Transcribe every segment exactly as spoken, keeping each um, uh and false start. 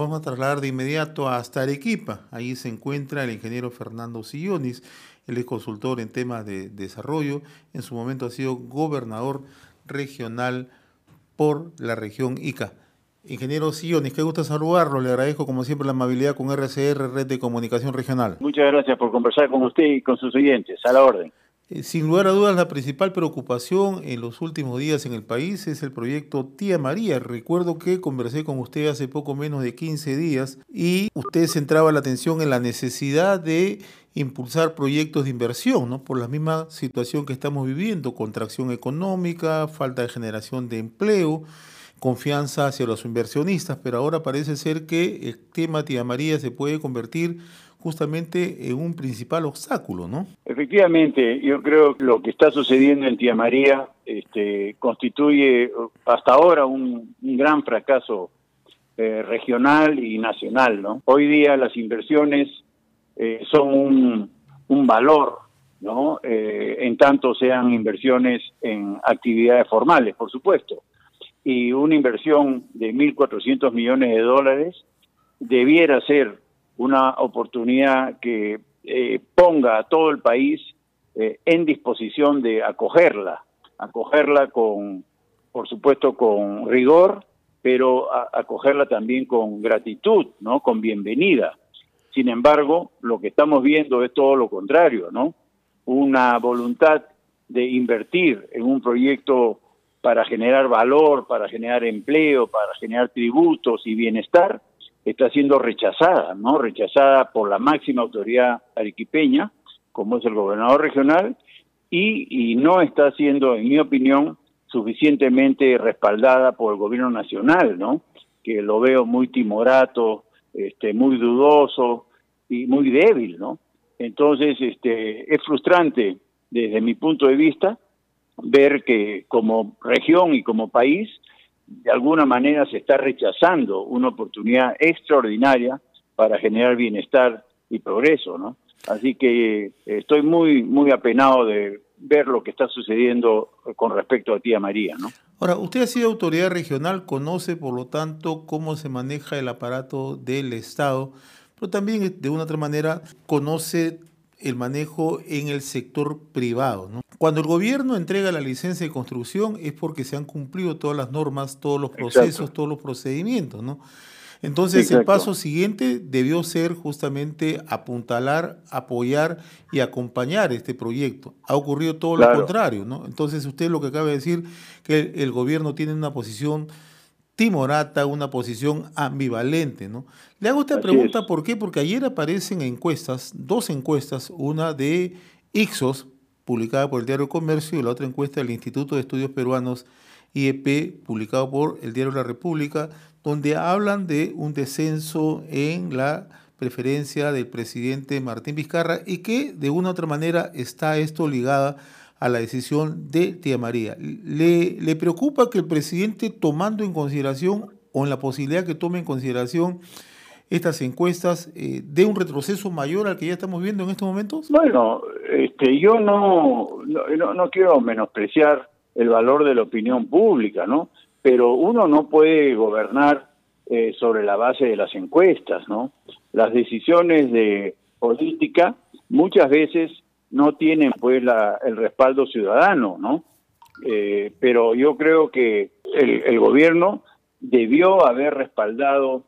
vamos a trasladar de inmediato hasta Arequipa. Ahí se encuentra el ingeniero Fernando Sillonis. Él es consultor en temas de desarrollo. En su momento ha sido gobernador regional por la región Ica. Ingeniero Sillonis, qué gusto saludarlo. Le agradezco como siempre la amabilidad con R C R, Red de Comunicación Regional. Muchas gracias por conversar con usted y con sus oyentes. A la orden. Eh, sin lugar a dudas, la principal preocupación en los últimos días en el país es el proyecto Tía María. Recuerdo que conversé con usted hace poco menos de quince días y usted centraba la atención en la necesidad de impulsar proyectos de inversión, ¿no? Por la misma situación que estamos viviendo, contracción económica, falta de generación de empleo, confianza hacia los inversionistas, pero ahora parece ser que el tema Tía María se puede convertir justamente en un principal obstáculo, ¿no? Efectivamente, yo creo que lo que está sucediendo en Tía María este, constituye hasta ahora un, un gran fracaso eh, regional y nacional, ¿no? Hoy día las inversiones eh, son un, un valor, ¿no? Eh, en tanto sean inversiones en actividades formales, por supuesto. Y una inversión de mil cuatrocientos millones de dólares debiera ser una oportunidad que eh, ponga a todo el país eh, en disposición de acogerla, acogerla con, por supuesto, con rigor, pero a, acogerla también con gratitud, ¿no? Con bienvenida. Sin embargo, lo que estamos viendo es todo lo contrario, ¿no? Una voluntad de invertir en un proyecto para generar valor, para generar empleo, para generar tributos y bienestar, está siendo rechazada, ¿no? Rechazada por la máxima autoridad arequipeña, como es el gobernador regional, y, y no está siendo, en mi opinión, suficientemente respaldada por el gobierno nacional, ¿no? Que lo veo muy timorato, este, muy dudoso y muy débil, ¿no? Entonces, este, es frustrante desde mi punto de vista ver que como región y como país de alguna manera se está rechazando una oportunidad extraordinaria para generar bienestar y progreso, ¿no? Así que eh, estoy muy muy apenado de ver lo que está sucediendo con respecto a Tía María, ¿no? Ahora, usted ha sido autoridad regional, conoce por lo tanto cómo se maneja el aparato del Estado, pero también de una otra manera conoce el manejo en el sector privado, ¿no? Cuando el gobierno entrega la licencia de construcción es porque se han cumplido todas las normas, todos los procesos, Exacto. todos los procedimientos, ¿no? Entonces Exacto. el paso siguiente debió ser justamente apuntalar, apoyar y acompañar este proyecto. Ha ocurrido todo claro. lo contrario, ¿no? Entonces usted lo que acaba de decir, que el, el gobierno tiene una posición timorata, una posición ambivalente, ¿no? Le hago esta Así pregunta, es. ¿por qué? Porque ayer aparecen encuestas, dos encuestas, una de Ixos, publicada por el Diario Comercio, y la otra encuesta del Instituto de Estudios Peruanos, I E P, publicado por el Diario La República, donde hablan de un descenso en la preferencia del presidente Martín Vizcarra y que de una u otra manera está esto ligada a la decisión de Tía María. ¿Le, le preocupa que el presidente, tomando en consideración o en la posibilidad que tome en consideración estas encuestas, eh, dé un retroceso mayor al que ya estamos viendo en estos momentos? Bueno, este, yo no, no, no quiero menospreciar el valor de la opinión pública, ¿no? Pero uno no puede gobernar eh, sobre la base de las encuestas, ¿no? Las decisiones de política muchas veces no tienen pues la, el respaldo ciudadano, ¿no? Eh, pero yo creo que el, el gobierno debió haber respaldado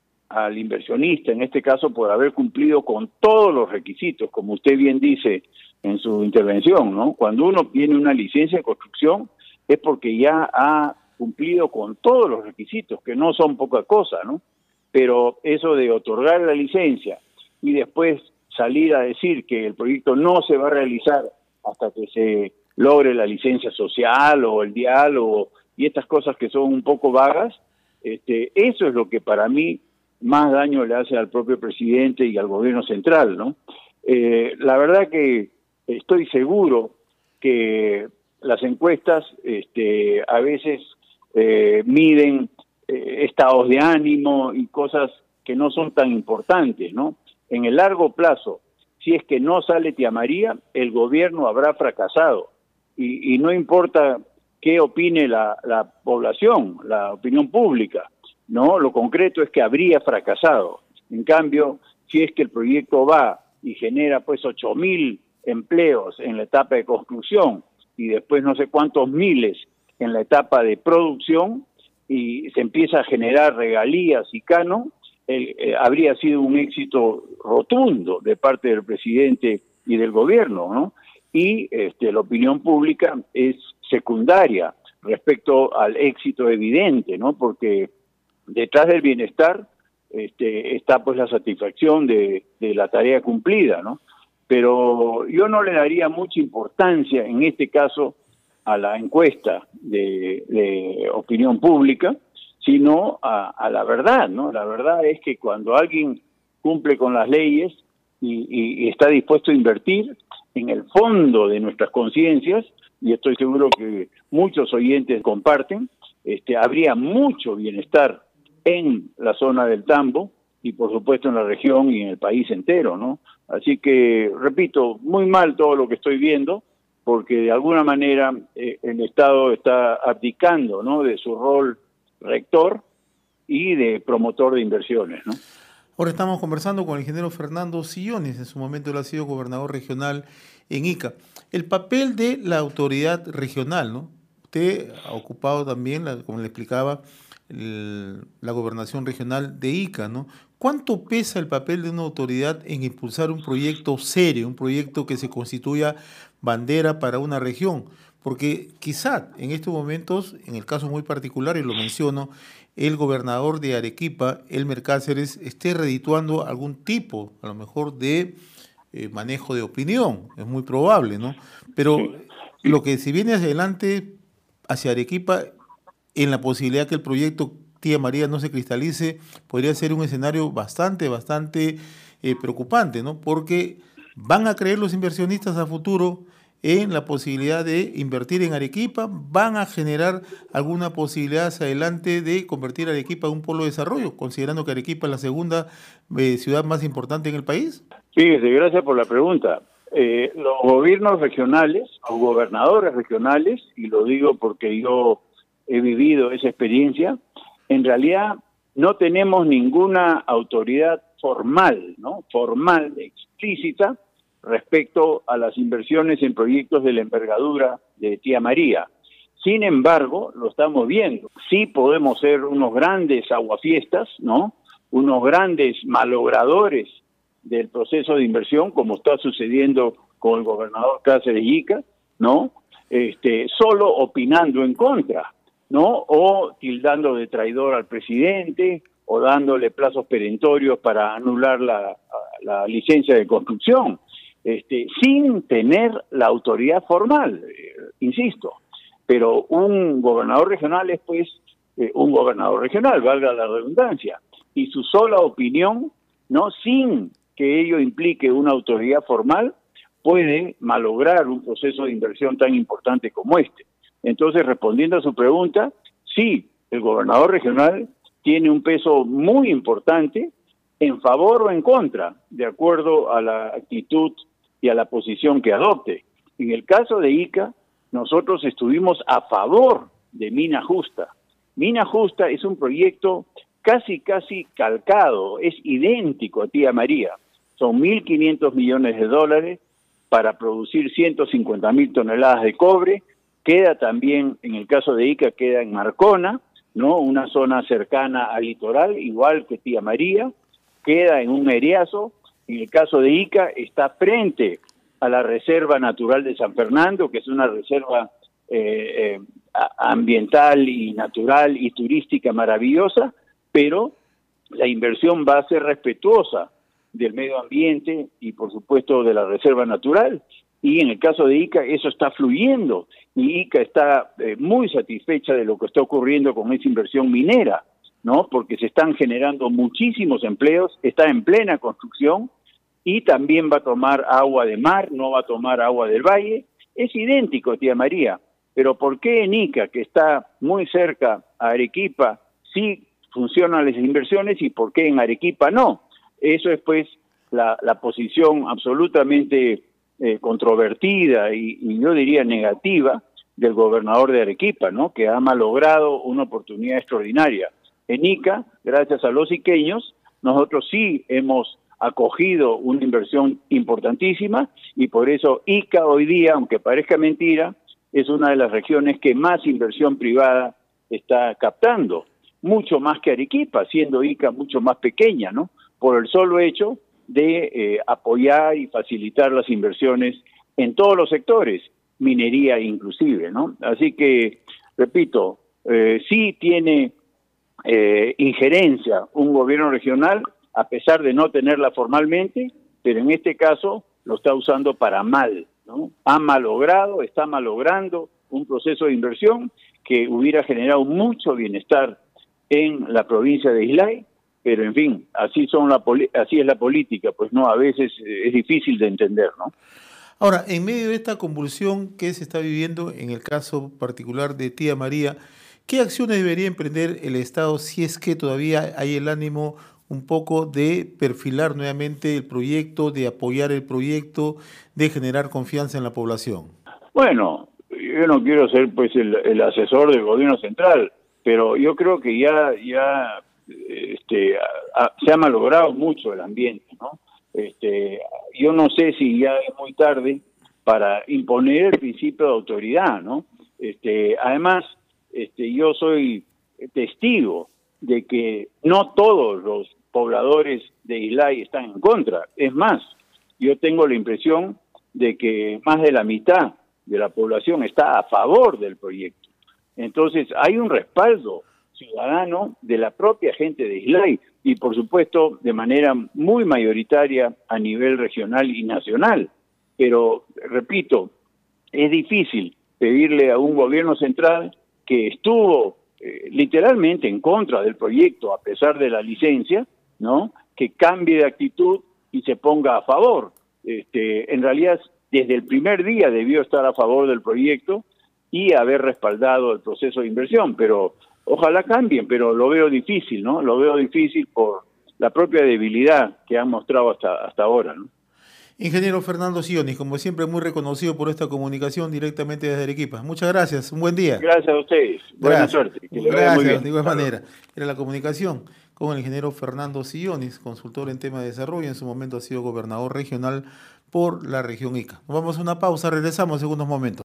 al inversionista, en este caso por haber cumplido con todos los requisitos, como usted bien dice en su intervención, ¿no? Cuando uno tiene una licencia de construcción es porque ya ha cumplido con todos los requisitos, que no son poca cosa, ¿no? Pero eso de otorgar la licencia y después salir a decir que el proyecto no se va a realizar hasta que se logre la licencia social o el diálogo y estas cosas que son un poco vagas, este, eso es lo que para mí más daño le hace al propio presidente y al gobierno central, ¿no? Eh, la verdad que estoy seguro que las encuestas este, a veces eh, miden eh, estados de ánimo y cosas que no son tan importantes, ¿no? En el largo plazo, si es que no sale Tía María, el gobierno habrá fracasado. Y, y no importa qué opine la, la población, la opinión pública. ¿no? Lo concreto es que habría fracasado. En cambio, si es que el proyecto va y genera pues ocho mil empleos en la etapa de construcción y después no sé cuántos miles en la etapa de producción y se empieza a generar regalías y canon, eh, eh, habría sido un éxito rotundo de parte del presidente y del gobierno, ¿no? Y este, la opinión pública es secundaria respecto al éxito evidente, ¿no? Porque detrás del bienestar este, está pues la satisfacción de, de la tarea cumplida, ¿no? Pero yo no le daría mucha importancia en este caso a la encuesta de, de opinión pública, sino a, a la verdad, ¿no? La verdad es que cuando alguien cumple con las leyes y, y, y está dispuesto a invertir en el fondo de nuestras conciencias, y estoy seguro que muchos oyentes comparten, este, habría mucho bienestar en la zona del Tambo y por supuesto en la región y en el país entero, ¿no? Así que, repito, muy mal todo lo que estoy viendo, porque de alguna manera eh, el Estado está abdicando, ¿no?, de su rol rector y de promotor de inversiones, ¿no? Ahora estamos conversando con el ingeniero Fernando Sillones, en su momento él ha sido gobernador regional en Ica. El papel de la autoridad regional, ¿no? Usted ha ocupado también, la, como le explicaba, el, la gobernación regional de Ica, ¿no? ¿Cuánto pesa el papel de una autoridad en impulsar un proyecto serio, un proyecto que se constituya bandera para una región? Porque quizá en estos momentos, en el caso muy particular, y lo menciono, el gobernador de Arequipa, Elmer Cáceres, esté redituando algún tipo, a lo mejor, de eh, manejo de opinión. Es muy probable, ¿no? Pero lo que se viene hacia adelante, hacia Arequipa, en la posibilidad que el proyecto Tía María no se cristalice, podría ser un escenario bastante, bastante eh, preocupante, ¿no? Porque van a creer los inversionistas a futuro en la posibilidad de invertir en Arequipa, van a generar alguna posibilidad hacia adelante de convertir a Arequipa en un polo de desarrollo, considerando que Arequipa es la segunda eh, ciudad más importante en el país. Fíjese, gracias por la pregunta. Eh, los gobiernos regionales, o gobernadores regionales, y lo digo porque yo he vivido esa experiencia, en realidad no tenemos ninguna autoridad formal, ¿no? Formal, explícita, respecto a las inversiones en proyectos de la envergadura de Tía María. Sin embargo, lo estamos viendo. Sí podemos ser unos grandes aguafiestas, ¿no? Unos grandes malogradores del proceso de inversión, como está sucediendo con el gobernador Cáceres Ica, ¿no? Este, solo opinando en contra, ¿no? O tildando de traidor al presidente, o dándole plazos perentorios para anular la, la licencia de construcción. Este, sin tener la autoridad formal, eh, insisto, pero un gobernador regional es pues eh, un gobernador regional, valga la redundancia, y su sola opinión, no, sin que ello implique una autoridad formal, puede malograr un proceso de inversión tan importante como este. Entonces, respondiendo a su pregunta, sí, el gobernador regional tiene un peso muy importante en favor o en contra, de acuerdo a la actitud y a la posición que adopte. En el caso de Ica, nosotros estuvimos a favor de Mina Justa. Mina Justa es un proyecto casi, casi calcado, es idéntico a Tía María. Son mil quinientos millones de dólares para producir ciento cincuenta mil toneladas de cobre. Queda también, en el caso de Ica, queda en Marcona, ¿no? Una zona cercana al litoral, igual que Tía María. Queda en un eriazo. En el caso de Ica, está frente a la Reserva Natural de San Fernando, que es una reserva eh, eh, ambiental y natural y turística maravillosa, pero la inversión va a ser respetuosa del medio ambiente y, por supuesto, de la Reserva Natural. Y en el caso de Ica, eso está fluyendo. Y Ica está eh, muy satisfecha de lo que está ocurriendo con esa inversión minera, ¿no? Porque se están generando muchísimos empleos, está en plena construcción, y también va a tomar agua de mar, no va a tomar agua del valle. Es idéntico, Tía María, pero ¿por qué en Ica, que está muy cerca a Arequipa, sí funcionan las inversiones y por qué en Arequipa no? Eso es pues la, la posición absolutamente eh, controvertida y, y yo diría negativa del gobernador de Arequipa, ¿no? Que ha malogrado una oportunidad extraordinaria. En Ica, gracias a los iqueños, nosotros sí hemos acogido una inversión importantísima y por eso Ica hoy día, aunque parezca mentira, es una de las regiones que más inversión privada está captando, mucho más que Arequipa, siendo Ica mucho más pequeña, ¿no? Por el solo hecho de eh, apoyar y facilitar las inversiones en todos los sectores, minería inclusive, ¿no? Así que, repito, eh, sí tiene eh, injerencia un gobierno regional, a pesar de no tenerla formalmente, pero en este caso lo está usando para mal, ¿no? Ha malogrado, está malogrando un proceso de inversión que hubiera generado mucho bienestar en la provincia de Islay, pero en fin, así son la así es la política, pues no, a veces es difícil de entender, ¿no? Ahora, en medio de esta convulsión que se está viviendo, en el caso particular de Tía María, ¿qué acciones debería emprender el Estado si es que todavía hay el ánimo un poco de perfilar nuevamente el proyecto, de apoyar el proyecto, de generar confianza en la población? Bueno, yo no quiero ser pues el, el asesor del gobierno central, pero yo creo que ya ya este a, se ha malogrado mucho el ambiente, ¿no? Este, yo no sé si ya es muy tarde para imponer el principio de autoridad, ¿no? Este, además, este, yo soy testigo de que no todos los pobladores de Islay están en contra. Es más, yo tengo la impresión de que más de la mitad de la población está a favor del proyecto. Entonces, hay un respaldo ciudadano de la propia gente de Islay y, por supuesto, de manera muy mayoritaria a nivel regional y nacional. Pero, repito, es difícil pedirle a un gobierno central que estuvo eh, literalmente en contra del proyecto a pesar de la licencia, ¿no?, que cambie de actitud y se ponga a favor. Este, en realidad, desde el primer día debió estar a favor del proyecto y haber respaldado el proceso de inversión, pero ojalá cambien, pero lo veo difícil, ¿no? Lo veo difícil por la propia debilidad que han mostrado hasta, hasta ahora, ¿no? Ingeniero Fernando Sionis, como siempre, muy reconocido por esta comunicación directamente desde Arequipa. Muchas gracias, un buen día. Gracias a ustedes, buena gracias. suerte. Que le vaya muy bien. De igual manera, era la comunicación con el ingeniero Fernando Sionis, consultor en tema de desarrollo, en su momento ha sido gobernador regional por la región Ica. Nos vamos a una pausa, regresamos en unos momentos.